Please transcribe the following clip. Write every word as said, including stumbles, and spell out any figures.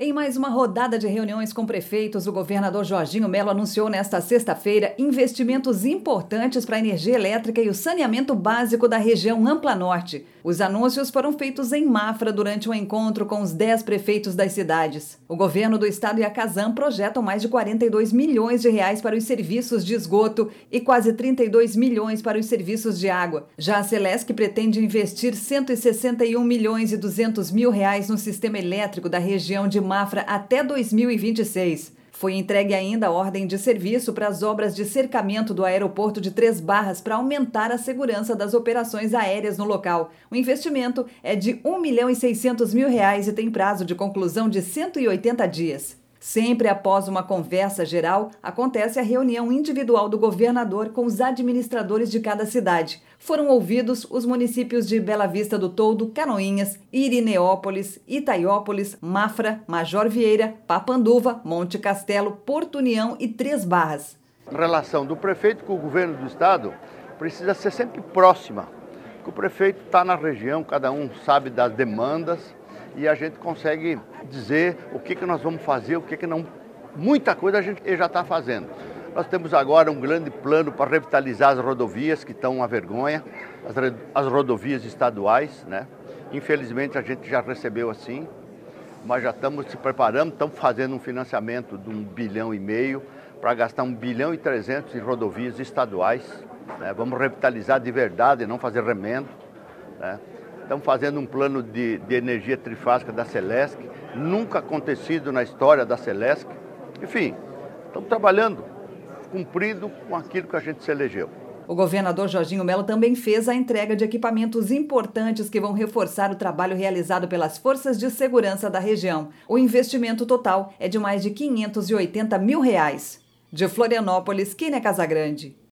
Em mais uma rodada de reuniões com prefeitos, o governador Jorginho Mello anunciou nesta sexta-feira investimentos importantes para a energia elétrica e o saneamento básico da região Ampla Norte. Os anúncios foram feitos em Mafra durante um encontro com os dez prefeitos das cidades. O governo do estado e a Casan projetam mais de quarenta e dois milhões de reais para os serviços de esgoto e quase trinta e dois milhões para os serviços de água. Já a Celesc pretende investir cento e sessenta e um milhões e duzentos mil reais no sistema elétrico da região de Mafra até dois mil e vinte e seis. Foi entregue ainda a ordem de serviço para as obras de cercamento do aeroporto de Três Barras para aumentar a segurança das operações aéreas no local. O investimento é de um milhão e seiscentos mil reais e tem prazo de conclusão de cento e oitenta dias. Sempre após uma conversa geral, acontece a reunião individual do governador com os administradores de cada cidade. Foram ouvidos os municípios de Bela Vista do Toldo, Canoinhas, Irineópolis, Itaiópolis, Mafra, Major Vieira, Papanduva, Monte Castelo, Porto União e Três Barras. A relação do prefeito com o governo do estado precisa ser sempre próxima, porque o prefeito está na região, cada um sabe das demandas, e a gente consegue dizer o que, que nós vamos fazer, o que, que não. Muita coisa a gente já está fazendo. Nós temos agora um grande plano para revitalizar as rodovias, que estão uma vergonha, as, as rodovias estaduais, né? Infelizmente a gente já recebeu assim, mas já estamos se preparando, estamos fazendo um financiamento de um bilhão e meio para gastar um bilhão e trezentos em rodovias estaduais, né? Vamos revitalizar de verdade, não fazer remendo, né? Estamos fazendo um plano de, de energia trifásica da Celesc, nunca acontecido na história da Celesc. Enfim, estamos trabalhando, cumprindo com aquilo que a gente se elegeu. O governador Jorginho Mello também fez a entrega de equipamentos importantes que vão reforçar o trabalho realizado pelas forças de segurança da região. O investimento total é de mais de quinhentos e oitenta mil reais. De Florianópolis, Kênia Casagrande.